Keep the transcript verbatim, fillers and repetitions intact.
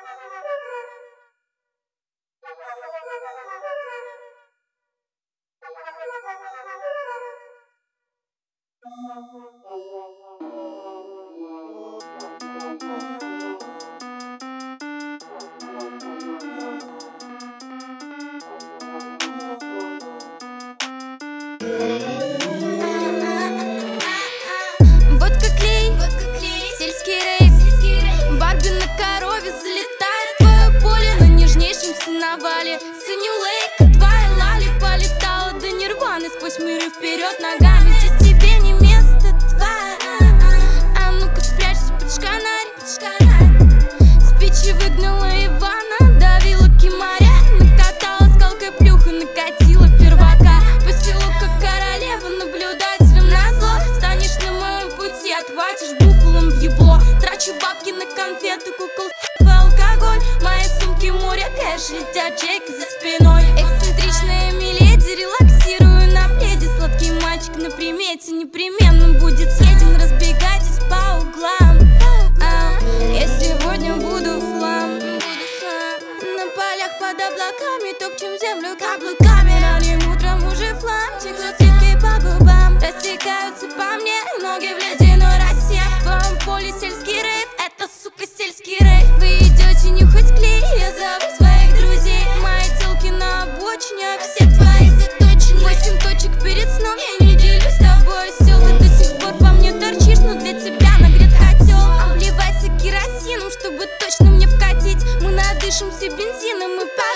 Водка клей, сельский рейв, Барби на корове залетает в твое поле. На нежнейшем сеновале синюлейка твоя лали полетала до нирваны сквозь миры вперед ногами. Здесь тебе не место твое. А ну-ка спрячься под шканарь. С печи выгнала Ивана, давила кимаря, накатала скалкой плюха, накатила первака. По селу как королева, наблюдателем назло. Станешь на моем пути, отхватишь буфалом в ебло. Трачу бабки на конфеты, кукол, алкоголь. Мои сумки море кэш, летят чеки за спиной. Эксцентричная миледи, релаксирую на пледе. Сладкий мальчик на примете непременно будет съеден. Разбегайтесь по углам. а, Я сегодня буду флам. На полях под облаками топчем землю каблуками. Ранним утром уже флам, текут скидки по губам. Растекаются по мне ноги в ледяной росе. В твоем поле сельский рейв, это, сука, сельский рейв. Вы идете нюхать клей, я зову своих друзей. Мои телки на обочине, а все твои заточены. Восемь точек перед сном, я не делюсь с тобой сил. Ты до сих пор по мне торчишь, но для тебя нагрет котел. Обливайся керосином, чтобы точно мне вкатить. Мы надышимся бензином и по